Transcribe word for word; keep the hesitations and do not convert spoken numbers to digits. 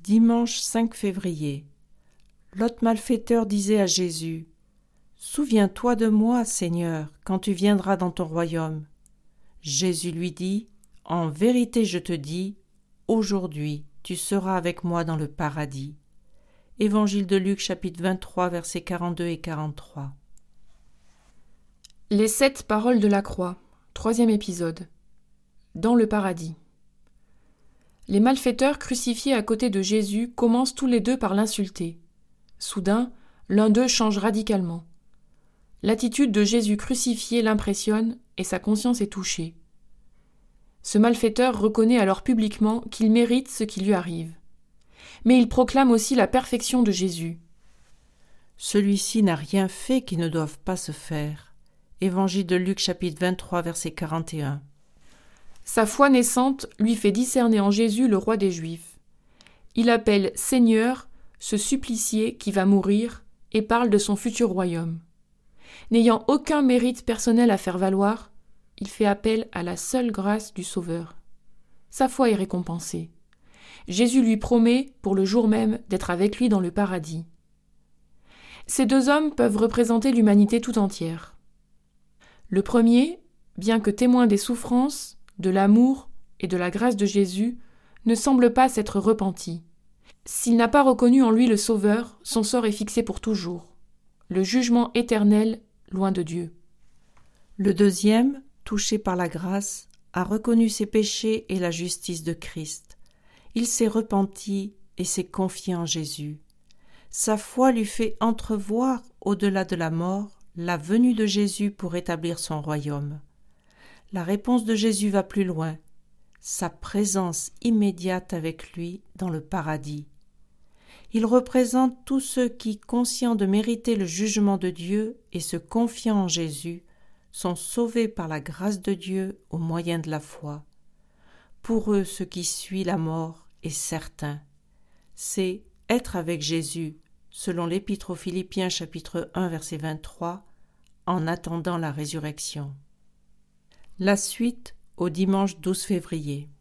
Dimanche cinq février. L'hôte malfaiteur disait à Jésus : « Souviens-toi de moi, Seigneur, quand tu viendras dans ton royaume. » Jésus lui dit : « En vérité, je te dis, aujourd'hui, tu seras avec moi dans le paradis. » Évangile de Luc, chapitre vingt-trois, versets quarante-deux et quarante-trois. Les sept paroles de la croix, troisième épisode. Dans le paradis. Les malfaiteurs crucifiés à côté de Jésus commencent tous les deux par l'insulter. Soudain, l'un d'eux change radicalement. L'attitude de Jésus crucifié l'impressionne et sa conscience est touchée. Ce malfaiteur reconnaît alors publiquement qu'il mérite ce qui lui arrive. Mais il proclame aussi la perfection de Jésus. Celui-ci n'a rien fait qui ne doive pas se faire. Évangile de Luc, chapitre vingt-trois, verset quarante et un. Sa foi naissante lui fait discerner en Jésus le roi des Juifs. Il appelle Seigneur ce supplicié qui va mourir et parle de son futur royaume. N'ayant aucun mérite personnel à faire valoir, il fait appel à la seule grâce du Sauveur. Sa foi est récompensée. Jésus lui promet, pour le jour même, d'être avec lui dans le paradis. Ces deux hommes peuvent représenter l'humanité tout entière. Le premier, bien que témoin des souffrances, de l'amour et de la grâce de Jésus, ne semble pas s'être repenti. S'il n'a pas reconnu en lui le Sauveur, son sort est fixé pour toujours. Le jugement éternel, loin de Dieu. Le deuxième, touché par la grâce, a reconnu ses péchés et la justice de Christ. Il s'est repenti et s'est confié en Jésus. Sa foi lui fait entrevoir, au-delà de la mort, la venue de Jésus pour établir son royaume. La réponse de Jésus va plus loin, sa présence immédiate avec lui dans le paradis. Il représente tous ceux qui, conscients de mériter le jugement de Dieu et se confiant en Jésus, sont sauvés par la grâce de Dieu au moyen de la foi. Pour eux, ce qui suit la mort est certain. C'est être avec Jésus, selon l'Épître aux Philippiens chapitre un verset vingt-trois, en attendant la résurrection. La suite au dimanche douze février.